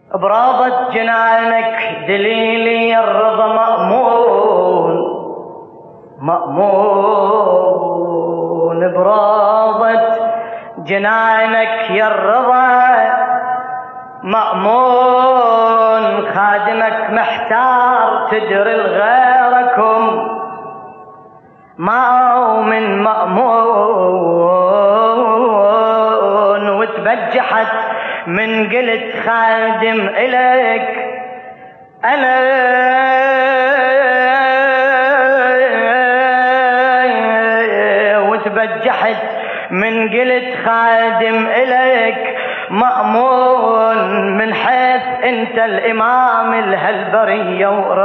برابط جنانك دليلي الرضا مأمون برابط جنانك يا الرضا مأمون. خادمك محتار تدري لغيركم ما من مأمون. وتبجحت من قلت خادم إليك أنا وتبجحت من قلت خادم إليك مأمون من حيث أنت الإمام لهالبرية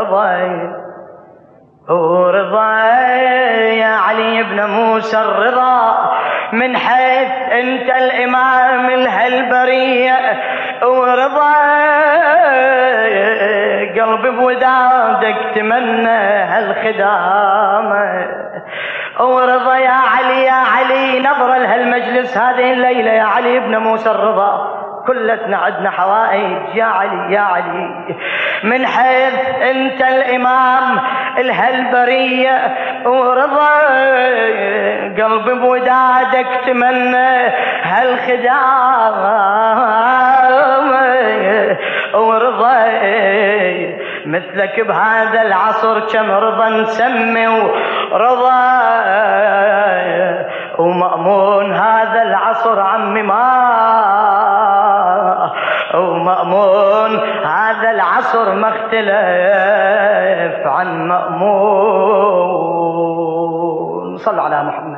ورضا يا علي بن موسى الرضا من حيث أنت الإمام لهالبرية ورضا. قلبي بودادك تمنى هالخدامة ورضا يا علي نظرة لهالمجلس هذه الليلة يا علي بن موسى الرضا كلتنا عدنا حوائج يا علي من حيث انت الامام لهالبرية ورضا. قلبي بودادك تمنى هالخدام ورضا. مثلك بهذا العصر كم رضا نسمي ورضا ومأمون هذا العصر عمي ما ومأمون هذا العصر ما اختلف عن مأمون. صلوا على محمد.